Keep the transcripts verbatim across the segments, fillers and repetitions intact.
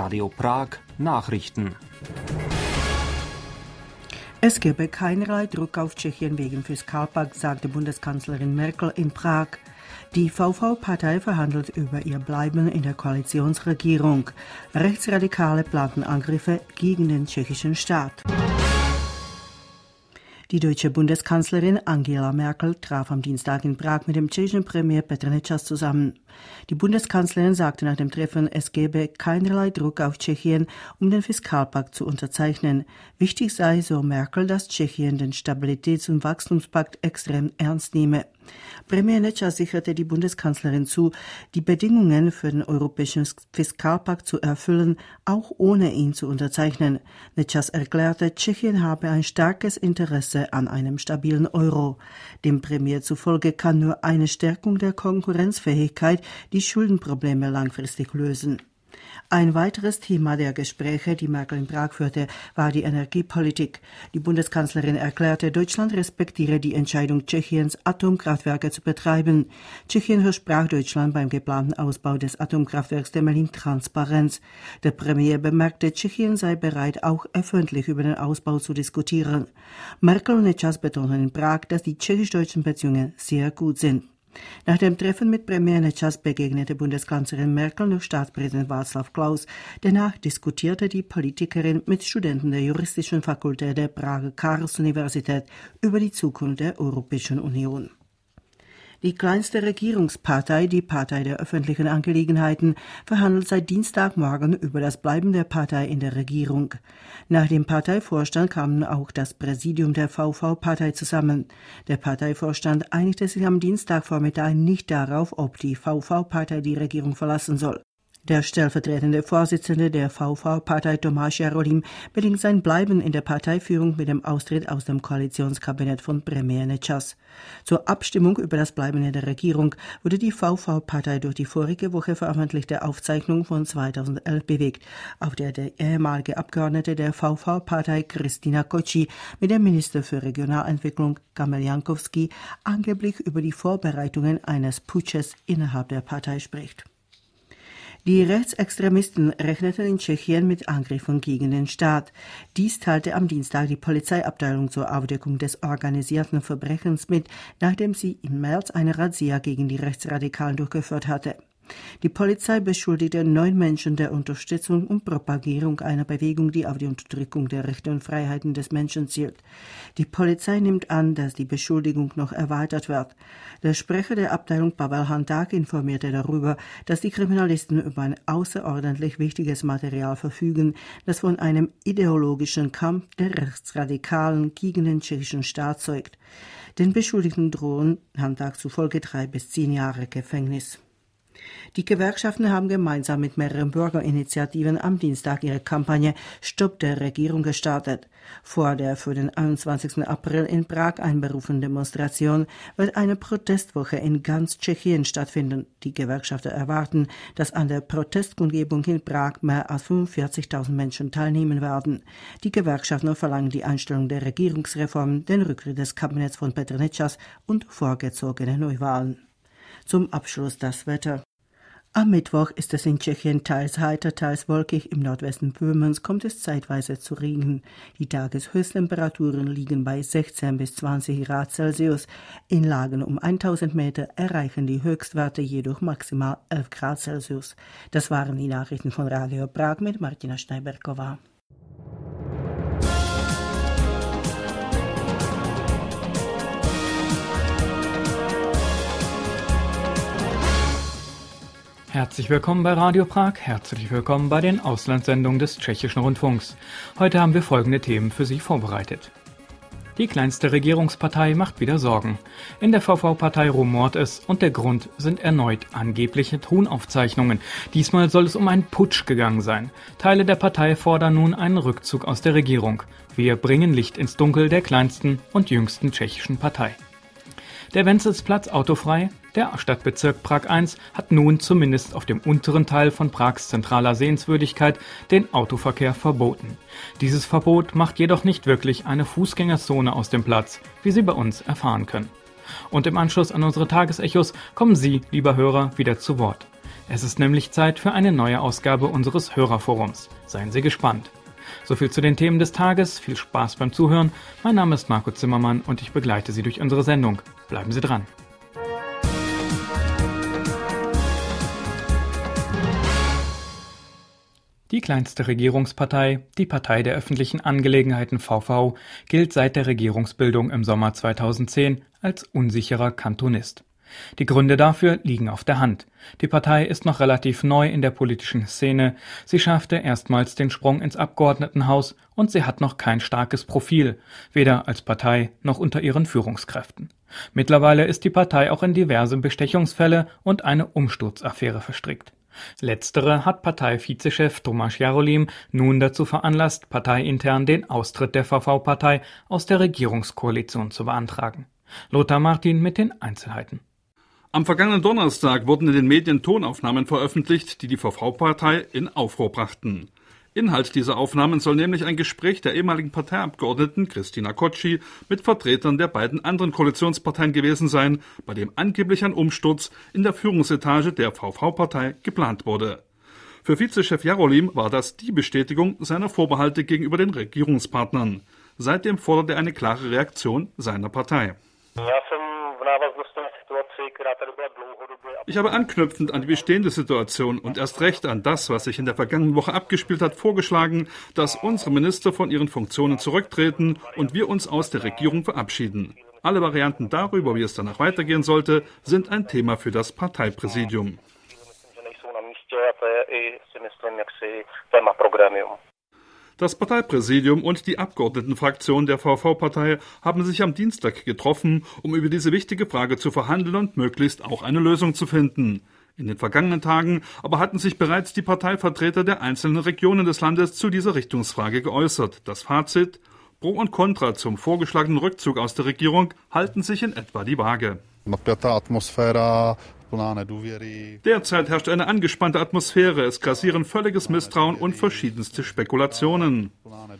Radio Prag Nachrichten. Es gebe keinerlei Druck auf Tschechien wegen Fiskalpakt, sagte Bundeskanzlerin Merkel in Prag. Die V V-Partei verhandelt über ihr Bleiben in der Koalitionsregierung. Rechtsradikale planten Angriffe gegen den tschechischen Staat. Die deutsche Bundeskanzlerin Angela Merkel traf am Dienstag in Prag mit dem tschechischen Premier Petr Nečas zusammen. Die Bundeskanzlerin sagte nach dem Treffen, es gebe keinerlei Druck auf Tschechien, um den Fiskalpakt zu unterzeichnen. Wichtig sei, so Merkel, dass Tschechien den Stabilitäts- und Wachstumspakt extrem ernst nehme. Premier Nečas sicherte die Bundeskanzlerin zu, die Bedingungen für den europäischen Fiskalpakt zu erfüllen, auch ohne ihn zu unterzeichnen. Nečas erklärte, Tschechien habe ein starkes Interesse an einem stabilen Euro. Dem Premier zufolge kann nur eine Stärkung der Konkurrenzfähigkeit die Schuldenprobleme langfristig lösen. Ein weiteres Thema der Gespräche, die Merkel in Prag führte, war die Energiepolitik. Die Bundeskanzlerin erklärte, Deutschland respektiere die Entscheidung Tschechiens, Atomkraftwerke zu betreiben. Tschechien versprach Deutschland beim geplanten Ausbau des Atomkraftwerks Temelín Transparenz. Der Premier bemerkte, Tschechien sei bereit, auch öffentlich über den Ausbau zu diskutieren. Merkel und Nečas betonten in Prag, dass die tschechisch-deutschen Beziehungen sehr gut sind. Nach dem Treffen mit Premier Nečas begegnete Bundeskanzlerin Merkel noch Staatspräsident Václav Klaus. Danach diskutierte die Politikerin mit Studenten der Juristischen Fakultät der Prager Karls-Universität über die Zukunft der Europäischen Union. Die kleinste Regierungspartei, die Partei der öffentlichen Angelegenheiten, verhandelt seit Dienstagmorgen über das Bleiben der Partei in der Regierung. Nach dem Parteivorstand kam auch das Präsidium der V V-Partei zusammen. Der Parteivorstand einigte sich am Dienstagvormittag nicht darauf, ob die V V-Partei die Regierung verlassen soll. Der stellvertretende Vorsitzende der V V-Partei Tomáš Jarolim bedingt sein Bleiben in der Parteiführung mit dem Austritt aus dem Koalitionskabinett von Premier Nečas. Zur Abstimmung über das Bleiben in der Regierung wurde die V V-Partei durch die vorige Woche veröffentlichte Aufzeichnung von zweitausendelf bewegt, auf der der ehemalige Abgeordnete der V V-Partei Kristina Koczi mit dem Minister für Regionalentwicklung Kamil Jankowski angeblich über die Vorbereitungen eines Putsches innerhalb der Partei spricht. Die Rechtsextremisten rechneten in Tschechien mit Angriffen gegen den Staat. Dies teilte am Dienstag die Polizeiabteilung zur Aufdeckung des organisierten Verbrechens mit, nachdem sie im März eine Razzia gegen die Rechtsradikalen durchgeführt hatte. Die Polizei beschuldigte neun Menschen der Unterstützung und Propagierung einer Bewegung, die auf die Unterdrückung der Rechte und Freiheiten des Menschen zielt. Die Polizei nimmt an, dass die Beschuldigung noch erweitert wird. Der Sprecher der Abteilung Pavel Hanták informierte darüber, dass die Kriminalisten über ein außerordentlich wichtiges Material verfügen, das von einem ideologischen Kampf der Rechtsradikalen gegen den tschechischen Staat zeugt. Den Beschuldigten drohen Hanták zufolge drei bis zehn Jahre Gefängnis. Die Gewerkschaften haben gemeinsam mit mehreren Bürgerinitiativen am Dienstag ihre Kampagne Stopp der Regierung gestartet. Vor der für den einundzwanzigsten April in Prag einberufenen Demonstration wird eine Protestwoche in ganz Tschechien stattfinden. Die Gewerkschafter erwarten, dass an der Protestkundgebung in Prag mehr als fünfundvierzigtausend Menschen teilnehmen werden. Die Gewerkschafter verlangen die Einstellung der Regierungsreform, den Rücktritt des Kabinetts von Petr Nečas und vorgezogene Neuwahlen. Zum Abschluss das Wetter. Am Mittwoch ist es in Tschechien teils heiter, teils wolkig. Im Nordwesten Böhmens kommt es zeitweise zu Regen. Die Tageshöchsttemperaturen liegen bei sechzehn bis zwanzig Grad Celsius. In Lagen um tausend Meter erreichen die Höchstwerte jedoch maximal elf Grad Celsius. Das waren die Nachrichten von Radio Prag mit Martina Schneiberková. Herzlich willkommen bei Radio Prag, herzlich willkommen bei den Auslandssendungen des Tschechischen Rundfunks. Heute haben wir folgende Themen für Sie vorbereitet. Die kleinste Regierungspartei macht wieder Sorgen. In der V V-Partei rumort es und der Grund sind erneut angebliche Tonaufzeichnungen. Diesmal soll es um einen Putsch gegangen sein. Teile der Partei fordern nun einen Rückzug aus der Regierung. Wir bringen Licht ins Dunkel der kleinsten und jüngsten tschechischen Partei. Der Wenzelsplatz autofrei. Der Stadtbezirk Prag eins hat nun zumindest auf dem unteren Teil von Prags zentraler Sehenswürdigkeit den Autoverkehr verboten. Dieses Verbot macht jedoch nicht wirklich eine Fußgängerzone aus dem Platz, wie Sie bei uns erfahren können. Und im Anschluss an unsere Tagesechos kommen Sie, lieber Hörer, wieder zu Wort. Es ist nämlich Zeit für eine neue Ausgabe unseres Hörerforums. Seien Sie gespannt. So viel zu den Themen des Tages. Viel Spaß beim Zuhören. Mein Name ist Marco Zimmermann und ich begleite Sie durch unsere Sendung. Bleiben Sie dran. Die kleinste Regierungspartei, die Partei der öffentlichen Angelegenheiten V V, gilt seit der Regierungsbildung im Sommer zweitausendzehn als unsicherer Kantonist. Die Gründe dafür liegen auf der Hand. Die Partei ist noch relativ neu in der politischen Szene, sie schaffte erstmals den Sprung ins Abgeordnetenhaus und sie hat noch kein starkes Profil, weder als Partei noch unter ihren Führungskräften. Mittlerweile ist die Partei auch in diverse Bestechungsfälle und eine Umsturzaffäre verstrickt. Letztere hat Partei-Vizechef Tomáš Jarolím nun dazu veranlasst, parteiintern den Austritt der V V-Partei aus der Regierungskoalition zu beantragen. Lothar Martin mit den Einzelheiten. Am vergangenen Donnerstag wurden in den Medien Tonaufnahmen veröffentlicht, die die V V-Partei in Aufruhr brachten. Inhalt dieser Aufnahmen soll nämlich ein Gespräch der ehemaligen Parteiabgeordneten Kristina Koczi mit Vertretern der beiden anderen Koalitionsparteien gewesen sein, bei dem angeblich ein Umsturz in der Führungsetage der V V-Partei geplant wurde. Für Vizechef Jarolím war das die Bestätigung seiner Vorbehalte gegenüber den Regierungspartnern. Seitdem fordert er eine klare Reaktion seiner Partei. Ich habe anknüpfend an die bestehende Situation und erst recht an das, was sich in der vergangenen Woche abgespielt hat, vorgeschlagen, dass unsere Minister von ihren Funktionen zurücktreten und wir uns aus der Regierung verabschieden. Alle Varianten darüber, wie es danach weitergehen sollte, sind ein Thema für das Parteipräsidium. Das Parteipräsidium und die Abgeordnetenfraktion der V V-Partei haben sich am Dienstag getroffen, um über diese wichtige Frage zu verhandeln und möglichst auch eine Lösung zu finden. In den vergangenen Tagen aber hatten sich bereits die Parteivertreter der einzelnen Regionen des Landes zu dieser Richtungsfrage geäußert. Das Fazit: Pro und Contra zum vorgeschlagenen Rückzug aus der Regierung halten sich in etwa die Waage. Derzeit herrscht eine angespannte Atmosphäre, es grassieren völliges Misstrauen und verschiedenste Spekulationen.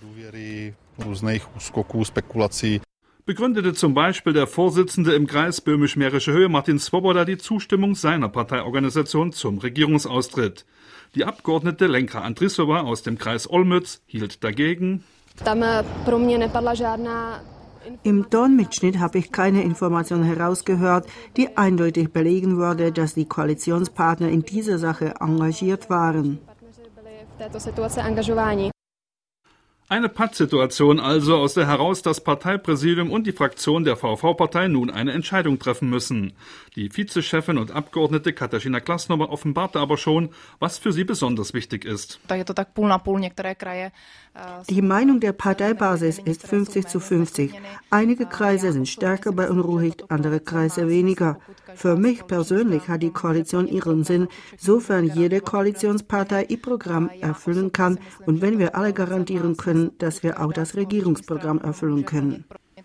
Begründete zum Beispiel der Vorsitzende im Kreis Böhmisch-Mährische Höhe Martin Svoboda die Zustimmung seiner Parteiorganisation zum Regierungsaustritt. Die Abgeordnete Lenka Andrisova aus dem Kreis Olmütz hielt dagegen: Im Tonmitschnitt habe ich keine Information herausgehört, die eindeutig belegen würde, dass die Koalitionspartner in dieser Sache engagiert waren. Eine Pattsituation also, aus der heraus das Parteipräsidium und die Fraktion der V V-Partei nun eine Entscheidung treffen müssen. Die Vizechefin und Abgeordnete Katarzyna Klasnova offenbarte aber schon, was für sie besonders wichtig ist. Die Meinung der Parteibasis ist fünfzig zu fünfzig. Einige Kreise sind stärker beunruhigt, andere Kreise weniger. Für mich persönlich hat die Koalition ihren Sinn, sofern jede Koalitionspartei ihr Programm erfüllen kann und wenn wir alle garantieren können, dass wir auch das Regierungsprogramm erfüllen können.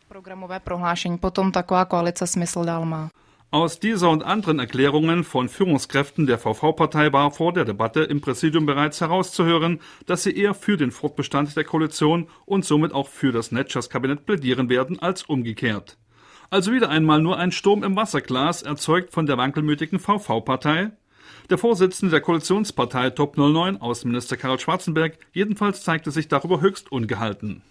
Aus dieser und anderen Erklärungen von Führungskräften der V V-Partei war vor der Debatte im Präsidium bereits herauszuhören, dass sie eher für den Fortbestand der Koalition und somit auch für das Netschas-Kabinett plädieren werden als umgekehrt. Also wieder einmal nur ein Sturm im Wasserglas, erzeugt von der wankelmütigen V V-Partei. Der Vorsitzende der Koalitionspartei Top null neun, Außenminister Karl Schwarzenberg, jedenfalls zeigte sich darüber höchst ungehalten.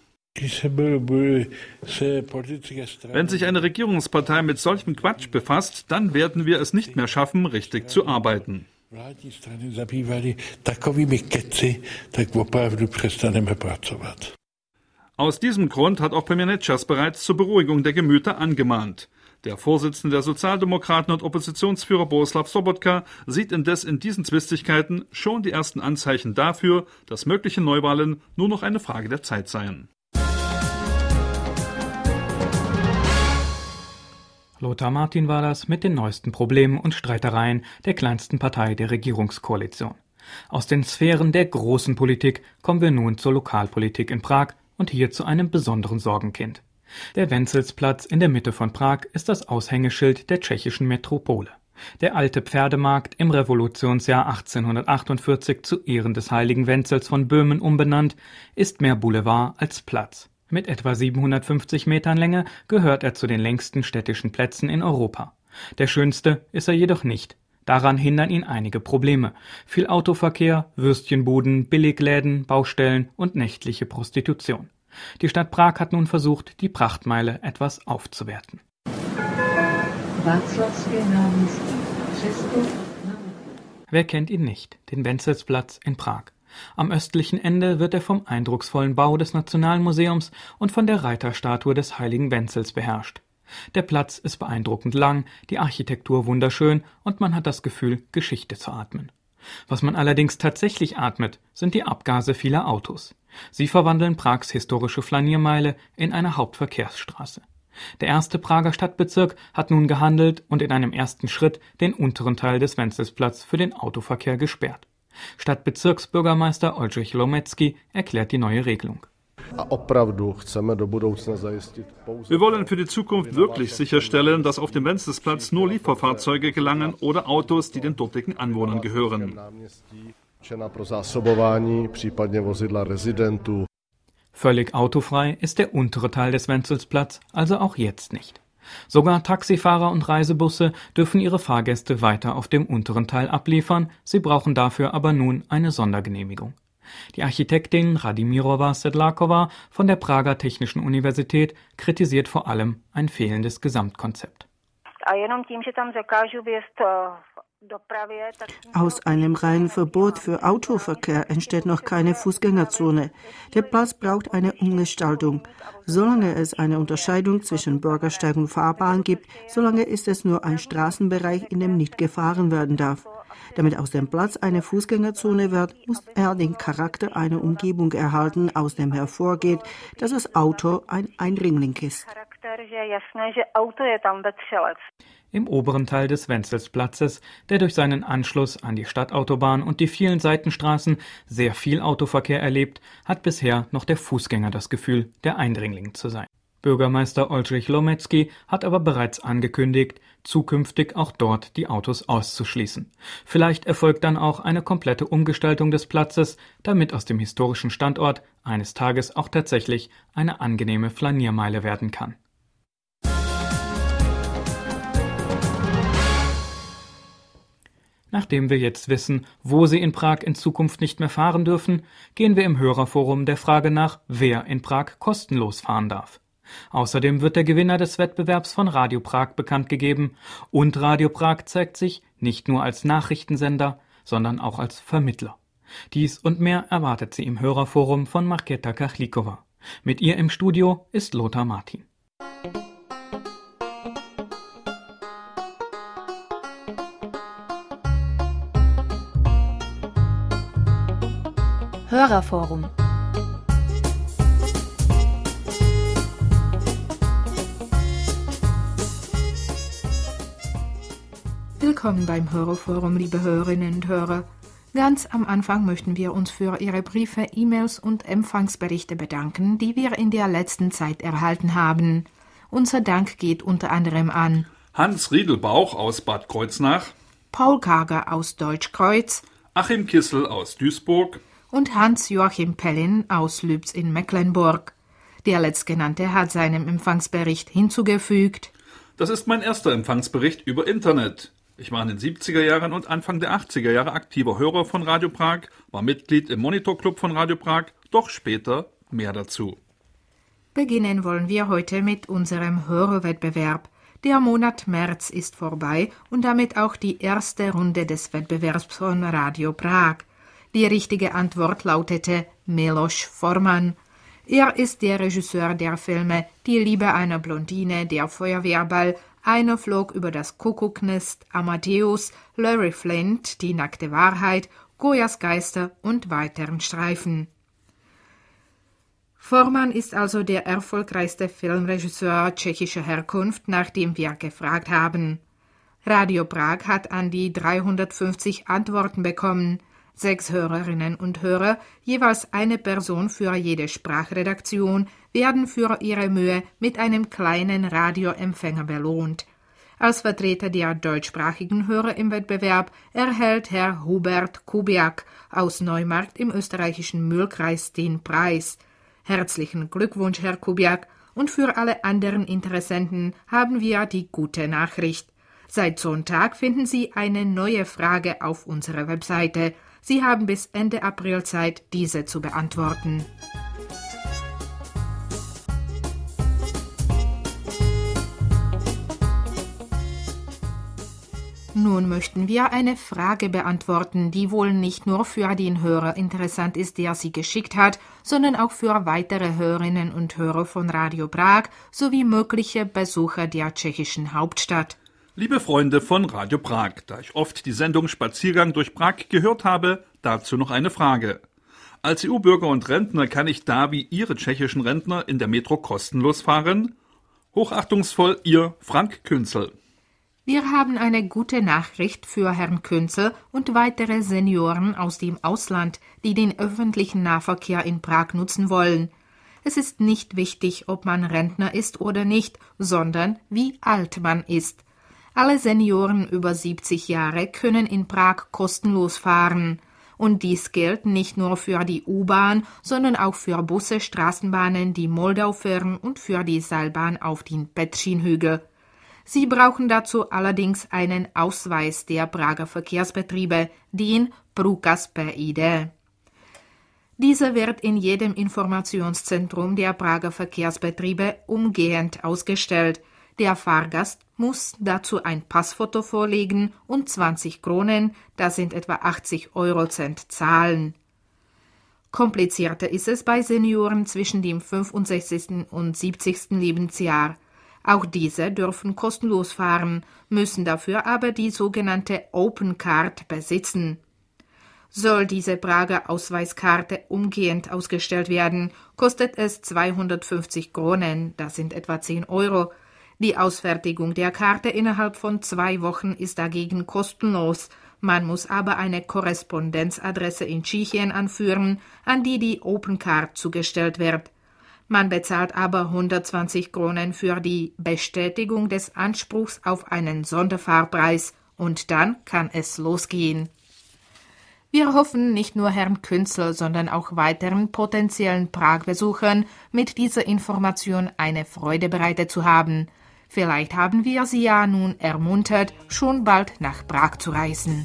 Wenn sich eine Regierungspartei mit solchem Quatsch befasst, dann werden wir es nicht mehr schaffen, richtig zu arbeiten. Aus diesem Grund hat auch Premier Netschas bereits zur Beruhigung der Gemüter angemahnt. Der Vorsitzende der Sozialdemokraten und Oppositionsführer Bohuslav Sobotka sieht indes in diesen Zwistigkeiten schon die ersten Anzeichen dafür, dass mögliche Neuwahlen nur noch eine Frage der Zeit seien. Lothar Martin war das mit den neuesten Problemen und Streitereien der kleinsten Partei der Regierungskoalition. Aus den Sphären der großen Politik kommen wir nun zur Lokalpolitik in Prag und hier zu einem besonderen Sorgenkind. Der Wenzelsplatz in der Mitte von Prag ist das Aushängeschild der tschechischen Metropole. Der alte Pferdemarkt, im Revolutionsjahr achtzehnhundertachtundvierzig zu Ehren des heiligen Wenzels von Böhmen umbenannt, ist mehr Boulevard als Platz. Mit etwa siebenhundertfünfzig Metern Länge gehört er zu den längsten städtischen Plätzen in Europa. Der schönste ist er jedoch nicht. Daran hindern ihn einige Probleme. Viel Autoverkehr, Würstchenbuden, Billigläden, Baustellen und nächtliche Prostitution. Die Stadt Prag hat nun versucht, die Prachtmeile etwas aufzuwerten. Wer kennt ihn nicht, den Wenzelsplatz in Prag. Am östlichen Ende wird er vom eindrucksvollen Bau des Nationalmuseums und von der Reiterstatue des heiligen Wenzels beherrscht. Der Platz ist beeindruckend lang, die Architektur wunderschön und man hat das Gefühl, Geschichte zu atmen. Was man allerdings tatsächlich atmet, sind die Abgase vieler Autos. Sie verwandeln Prags historische Flaniermeile in eine Hauptverkehrsstraße. Der erste Prager Stadtbezirk hat nun gehandelt und in einem ersten Schritt den unteren Teil des Wenzelsplatz für den Autoverkehr gesperrt. Stadtbezirksbürgermeister Oldřich Lomecký erklärt die neue Regelung. Wir wollen für die Zukunft wirklich sicherstellen, dass auf dem Wenzelsplatz nur Lieferfahrzeuge gelangen oder Autos, die den dortigen Anwohnern gehören. Völlig autofrei ist der untere Teil des Wenzelsplatz, also auch jetzt nicht. Sogar Taxifahrer und Reisebusse dürfen ihre Fahrgäste weiter auf dem unteren Teil abliefern, sie brauchen dafür aber nun eine Sondergenehmigung. Die Architektin Radimirova Sedláková von der Prager Technischen Universität kritisiert vor allem ein fehlendes Gesamtkonzept. Aus einem reinen Verbot für Autoverkehr entsteht noch keine Fußgängerzone. Der Platz braucht eine Umgestaltung. Solange es eine Unterscheidung zwischen Bürgersteig und Fahrbahn gibt, solange ist es nur ein Straßenbereich, in dem nicht gefahren werden darf. Damit aus dem Platz eine Fußgängerzone wird, muss er den Charakter einer Umgebung erhalten, aus dem hervorgeht, dass das Auto ein Eindringling ist. Im oberen Teil des Wenzelsplatzes, der durch seinen Anschluss an die Stadtautobahn und die vielen Seitenstraßen sehr viel Autoverkehr erlebt, hat bisher noch der Fußgänger das Gefühl, der Eindringling zu sein. Bürgermeister Oldřich Lomecký hat aber bereits angekündigt, zukünftig auch dort die Autos auszuschließen. Vielleicht erfolgt dann auch eine komplette Umgestaltung des Platzes, damit aus dem historischen Standort eines Tages auch tatsächlich eine angenehme Flaniermeile werden kann. Nachdem wir jetzt wissen, wo Sie in Prag in Zukunft nicht mehr fahren dürfen, gehen wir im Hörerforum der Frage nach, wer in Prag kostenlos fahren darf. Außerdem wird der Gewinner des Wettbewerbs von Radio Prag bekannt gegeben und Radio Prag zeigt sich nicht nur als Nachrichtensender, sondern auch als Vermittler. Dies und mehr erwartet Sie im Hörerforum von Markéta Kachlíková. Mit ihr im Studio ist Lothar Martin. Hörerforum. Willkommen beim Hörerforum, liebe Hörerinnen und Hörer. Ganz am Anfang möchten wir uns für Ihre Briefe, E-Mails und Empfangsberichte bedanken, die wir in der letzten Zeit erhalten haben. Unser Dank geht unter anderem an Hans Riedelbauch aus Bad Kreuznach, Paul Kager aus Deutschkreuz, Achim Kissel aus Duisburg und Hans-Joachim Pellin aus Lübz in Mecklenburg. Der letztgenannte hat seinem Empfangsbericht hinzugefügt: Das ist mein erster Empfangsbericht über Internet. Ich war in den siebziger Jahren und Anfang der achtziger Jahre aktiver Hörer von Radio Prag, war Mitglied im Monitorclub von Radio Prag, doch später mehr dazu. Beginnen wollen wir heute mit unserem Hörerwettbewerb. Der Monat März ist vorbei und damit auch die erste Runde des Wettbewerbs von Radio Prag. Die richtige Antwort lautete Miloš Forman. Er ist der Regisseur der Filme Die Liebe einer Blondine, Der Feuerwehrball, Einer flog über das Kuckucknest, Amadeus, Larry Flint, Die nackte Wahrheit, Goyas Geister und weiteren Streifen. Forman ist also der erfolgreichste Filmregisseur tschechischer Herkunft, nach dem wir gefragt haben. Radio Prag hat an die dreihundertfünfzig Antworten bekommen. Sechs Hörerinnen und Hörer, jeweils eine Person für jede Sprachredaktion, werden für ihre Mühe mit einem kleinen Radioempfänger belohnt. Als Vertreter der deutschsprachigen Hörer im Wettbewerb erhält Herr Hubert Kubiak aus Neumarkt im österreichischen Mühlkreis den Preis. Herzlichen Glückwunsch, Herr Kubiak, und für alle anderen Interessenten haben wir die gute Nachricht. Seit Sonntag finden Sie eine neue Frage auf unserer Webseite. Sie haben bis Ende April Zeit, diese zu beantworten. Nun möchten wir eine Frage beantworten, die wohl nicht nur für den Hörer interessant ist, der sie geschickt hat, sondern auch für weitere Hörerinnen und Hörer von Radio Prag sowie mögliche Besucher der tschechischen Hauptstadt. Liebe Freunde von Radio Prag, da ich oft die Sendung Spaziergang durch Prag gehört habe, dazu noch eine Frage. Als E U-Bürger und Rentner kann ich da wie Ihre tschechischen Rentner in der Metro kostenlos fahren? Hochachtungsvoll, Ihr Frank Künzel. Wir haben eine gute Nachricht für Herrn Künzel und weitere Senioren aus dem Ausland, die den öffentlichen Nahverkehr in Prag nutzen wollen. Es ist nicht wichtig, ob man Rentner ist oder nicht, sondern wie alt man ist. Alle Senioren über siebzig Jahre können in Prag kostenlos fahren. Und dies gilt nicht nur für die U-Bahn, sondern auch für Busse, Straßenbahnen, die Moldau fahren und für die Seilbahn auf den Petřín-Hügel. Sie brauchen dazu allerdings einen Ausweis der Prager Verkehrsbetriebe, den Průkaz P I D. Dieser wird in jedem Informationszentrum der Prager Verkehrsbetriebe umgehend ausgestellt. Der Fahrgast muss dazu ein Passfoto vorlegen und zwanzig Kronen, das sind etwa achtzig Eurocent, zahlen. Komplizierter ist es bei Senioren zwischen dem fünfundsechzigsten und siebzigsten Lebensjahr. Auch diese dürfen kostenlos fahren, müssen dafür aber die sogenannte Open Card besitzen. Soll diese Prager Ausweiskarte umgehend ausgestellt werden, kostet es zweihundertfünfzig Kronen, das sind etwa zehn Euro. Die Ausfertigung der Karte innerhalb von zwei Wochen ist dagegen kostenlos. Man muss aber eine Korrespondenzadresse in Tschechien anführen, an die die Open Card zugestellt wird. Man bezahlt aber hundertzwanzig Kronen für die Bestätigung des Anspruchs auf einen Sonderfahrpreis und dann kann es losgehen. Wir hoffen, nicht nur Herrn Künzel, sondern auch weiteren potenziellen Prag-Besuchern mit dieser Information eine Freude bereitet zu haben. Vielleicht haben wir Sie ja nun ermuntert, schon bald nach Prag zu reisen.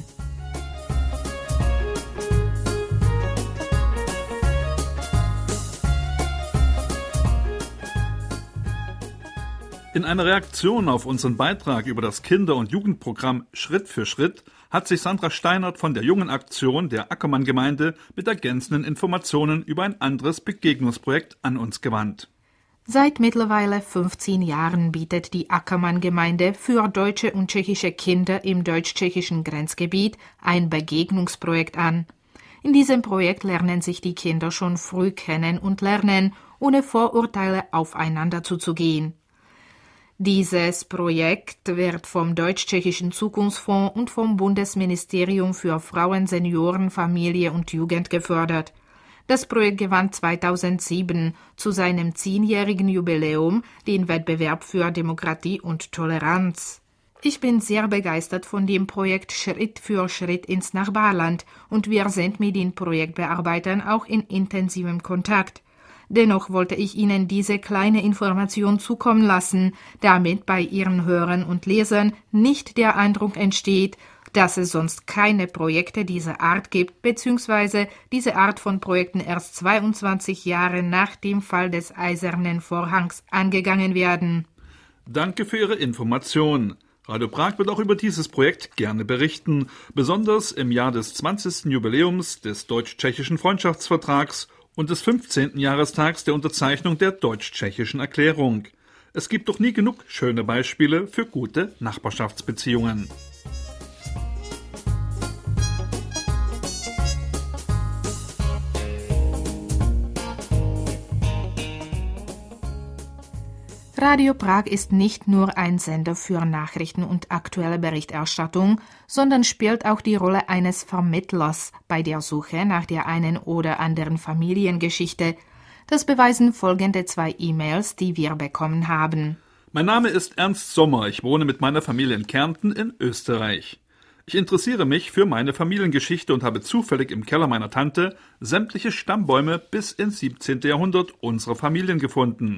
In einer Reaktion auf unseren Beitrag über das Kinder- und Jugendprogramm Schritt für Schritt hat sich Sandra Steinert von der Jungen Aktion der Ackermann-Gemeinde mit ergänzenden Informationen über ein anderes Begegnungsprojekt an uns gewandt. Seit mittlerweile fünfzehn Jahren bietet die Ackermann-Gemeinde für deutsche und tschechische Kinder im deutsch-tschechischen Grenzgebiet ein Begegnungsprojekt an. In diesem Projekt lernen sich die Kinder schon früh kennen und lernen, ohne Vorurteile aufeinander zuzugehen. Dieses Projekt wird vom Deutsch-Tschechischen Zukunftsfonds und vom Bundesministerium für Frauen, Senioren, Familie und Jugend gefördert. Das Projekt gewann zweitausendsieben zu seinem zehnjährigen Jubiläum den Wettbewerb für Demokratie und Toleranz. Ich bin sehr begeistert von dem Projekt Schritt für Schritt ins Nachbarland und wir sind mit den Projektbearbeitern auch in intensivem Kontakt. Dennoch wollte ich Ihnen diese kleine Information zukommen lassen, damit bei Ihren Hörern und Lesern nicht der Eindruck entsteht, dass es sonst keine Projekte dieser Art gibt, beziehungsweise diese Art von Projekten erst zweiundzwanzig Jahre nach dem Fall des Eisernen Vorhangs angegangen werden. Danke für Ihre Information. Radio Prag wird auch über dieses Projekt gerne berichten, besonders im Jahr des zwanzigsten Jubiläums des deutsch-tschechischen Freundschaftsvertrags und des fünfzehnten Jahrestags der Unterzeichnung der Deutsch-Tschechischen Erklärung. Es gibt doch nie genug schöne Beispiele für gute Nachbarschaftsbeziehungen. Radio Prag ist nicht nur ein Sender für Nachrichten und aktuelle Berichterstattung, sondern spielt auch die Rolle eines Vermittlers bei der Suche nach der einen oder anderen Familiengeschichte. Das beweisen folgende zwei E-Mails, die wir bekommen haben. Mein Name ist Ernst Sommer, ich wohne mit meiner Familie in Kärnten in Österreich. Ich interessiere mich für meine Familiengeschichte und habe zufällig im Keller meiner Tante sämtliche Stammbäume bis ins siebzehnten Jahrhundert unserer Familien gefunden.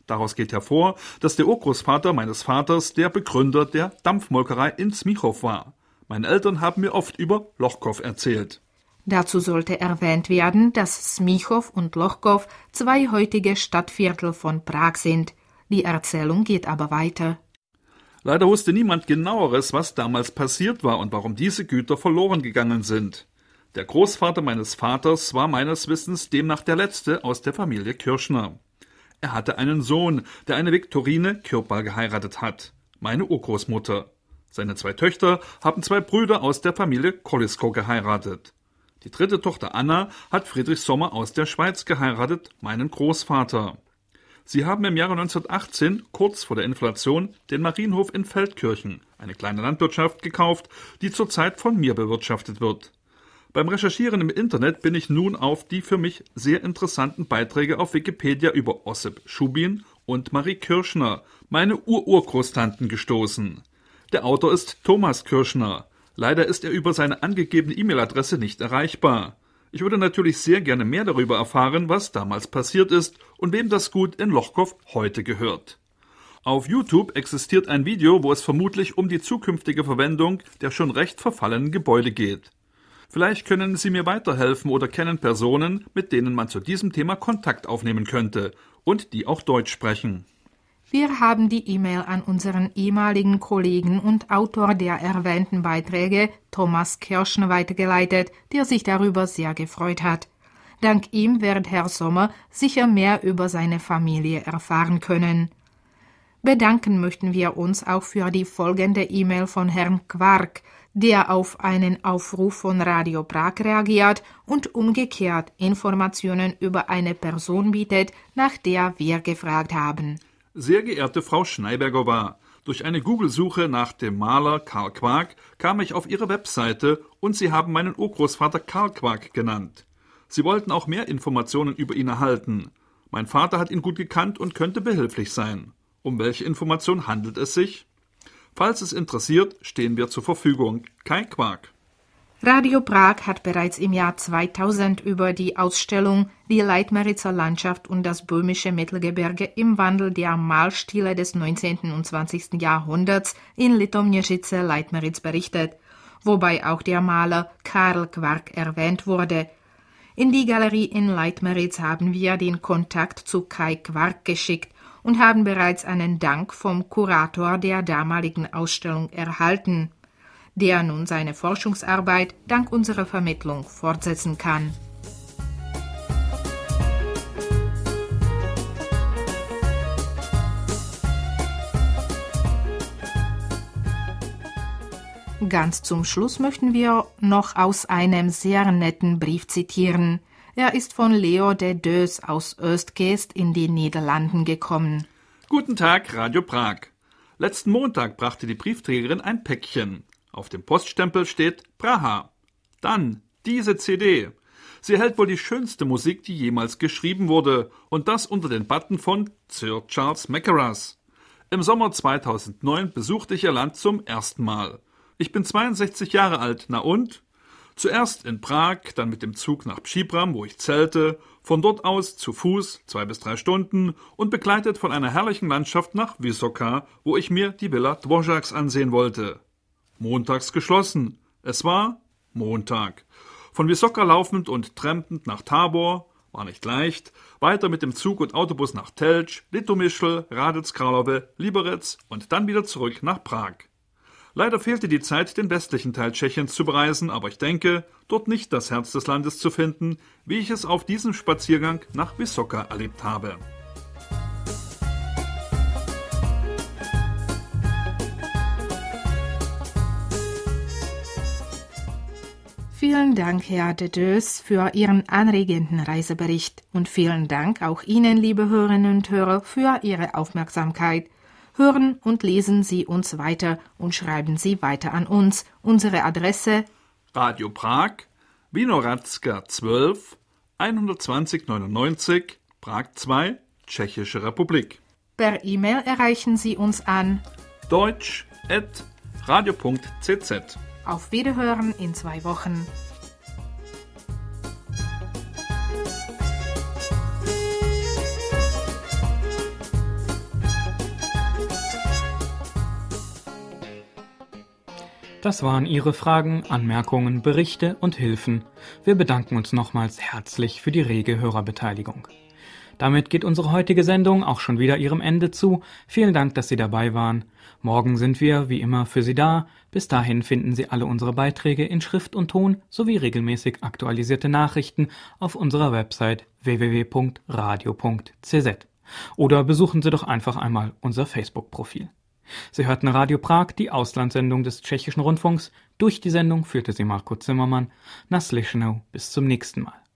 Daraus geht hervor, dass der Urgroßvater meines Vaters der Begründer der Dampfmolkerei in Smichow war. Meine Eltern haben mir oft über Lochkow erzählt. Dazu sollte erwähnt werden, dass Smichow und Lochkow zwei heutige Stadtviertel von Prag sind. Die Erzählung geht aber weiter. Leider wusste niemand Genaueres, was damals passiert war und warum diese Güter verloren gegangen sind. Der Großvater meines Vaters war meines Wissens demnach der letzte aus der Familie Kirschner. Er hatte einen Sohn, der eine Viktorine Kürpal geheiratet hat, meine Urgroßmutter. Seine zwei Töchter haben zwei Brüder aus der Familie Kolisko geheiratet. Die dritte Tochter Anna hat Friedrich Sommer aus der Schweiz geheiratet, meinen Großvater. Sie haben im Jahre neunzehnhundertachtzehn, kurz vor der Inflation, den Marienhof in Feldkirchen, eine kleine Landwirtschaft, gekauft, die zurzeit von mir bewirtschaftet wird. Beim Recherchieren im Internet bin ich nun auf die für mich sehr interessanten Beiträge auf Wikipedia über Ossip Schubin und Marie Kirschner, meine Ururgroßtanten, gestoßen. Der Autor ist Thomas Kirschner. Leider ist er über seine angegebene E-Mail-Adresse nicht erreichbar. Ich würde natürlich sehr gerne mehr darüber erfahren, was damals passiert ist und wem das Gut in Lochkow heute gehört. Auf YouTube existiert ein Video, wo es vermutlich um die zukünftige Verwendung der schon recht verfallenen Gebäude geht. Vielleicht können Sie mir weiterhelfen oder kennen Personen, mit denen man zu diesem Thema Kontakt aufnehmen könnte und die auch Deutsch sprechen. Wir haben die E-Mail an unseren ehemaligen Kollegen und Autor der erwähnten Beiträge, Thomas Kirschner, weitergeleitet, der sich darüber sehr gefreut hat. Dank ihm wird Herr Sommer sicher mehr über seine Familie erfahren können. Bedanken möchten wir uns auch für die folgende E-Mail von Herrn Quark, der auf einen Aufruf von Radio Prag reagiert und umgekehrt Informationen über eine Person bietet, nach der wir gefragt haben. Sehr geehrte Frau Schneiberger, durch eine Google-Suche nach dem Maler Karl Quark kam ich auf Ihre Webseite und Sie haben meinen Urgroßvater Karl Quark genannt. Sie wollten auch mehr Informationen über ihn erhalten. Mein Vater hat ihn gut gekannt und könnte behilflich sein. Um welche Information handelt es sich? Falls es interessiert, stehen wir zur Verfügung. Kai Quark. Radio Prag hat bereits im Jahr zweitausend über die Ausstellung Die Leitmeritzer Landschaft und das böhmische Mittelgebirge im Wandel der Malstile des neunzehnten und zwanzigsten Jahrhunderts in Litomničice Leitmeritz berichtet, wobei auch der Maler Karl Quark erwähnt wurde. In die Galerie in Leitmeritz haben wir den Kontakt zu Kai Quark geschickt und haben bereits einen Dank vom Kurator der damaligen Ausstellung erhalten, der nun seine Forschungsarbeit dank unserer Vermittlung fortsetzen kann. Ganz zum Schluss möchten wir noch aus einem sehr netten Brief zitieren. Er ist von Leo de Deus aus Oostgeest in die Niederlanden gekommen. Guten Tag, Radio Prag. Letzten Montag brachte die Briefträgerin ein Päckchen. Auf dem Poststempel steht Praha. Dann diese C D. Sie hält wohl die schönste Musik, die jemals geschrieben wurde, und das unter den Button von Sir Charles Mackerras. Im Sommer zweitausendneun besuchte ich ihr Land zum ersten Mal. Ich bin zweiundsechzig Jahre alt, na und? Zuerst in Prag, dann mit dem Zug nach Příbram, wo ich zelte, von dort aus zu Fuß, zwei bis drei Stunden und begleitet von einer herrlichen Landschaft nach Vysoká, wo ich mir die Villa Dvořáks ansehen wollte. Montags geschlossen. Es war Montag. Von Vysoká laufend und trampend nach Tábor, war nicht leicht, weiter mit dem Zug und Autobus nach Telč, Litomyšl, Hradec Králové, Liberec und dann wieder zurück nach Prag. Leider fehlte die Zeit, den westlichen Teil Tschechiens zu bereisen, aber ich denke, dort nicht das Herz des Landes zu finden, wie ich es auf diesem Spaziergang nach Vysoká erlebt habe. Vielen Dank, Herr de Deus, für Ihren anregenden Reisebericht und vielen Dank auch Ihnen, liebe Hörerinnen und Hörer, für Ihre Aufmerksamkeit. Hören und lesen Sie uns weiter und schreiben Sie weiter an uns. Unsere Adresse: Radio Prag, Vinohradska zwölf, hundertzwanzig neunundneunzig, Prag zwei, Tschechische Republik. Per E-Mail erreichen Sie uns an deutsch at radio punkt c z. Auf Wiederhören in zwei Wochen. Das waren Ihre Fragen, Anmerkungen, Berichte und Hilfen. Wir bedanken uns nochmals herzlich für die rege Hörerbeteiligung. Damit geht unsere heutige Sendung auch schon wieder ihrem Ende zu. Vielen Dank, dass Sie dabei waren. Morgen sind wir, wie immer, für Sie da. Bis dahin finden Sie alle unsere Beiträge in Schrift und Ton sowie regelmäßig aktualisierte Nachrichten auf unserer Website w w w punkt radio punkt c z. Oder besuchen Sie doch einfach einmal unser Facebook-Profil. Sie hörten Radio Prag, die Auslandssendung des Tschechischen Rundfunks. Durch die Sendung führte sie Marco Zimmermann. Naslyšenou, bis zum nächsten Mal.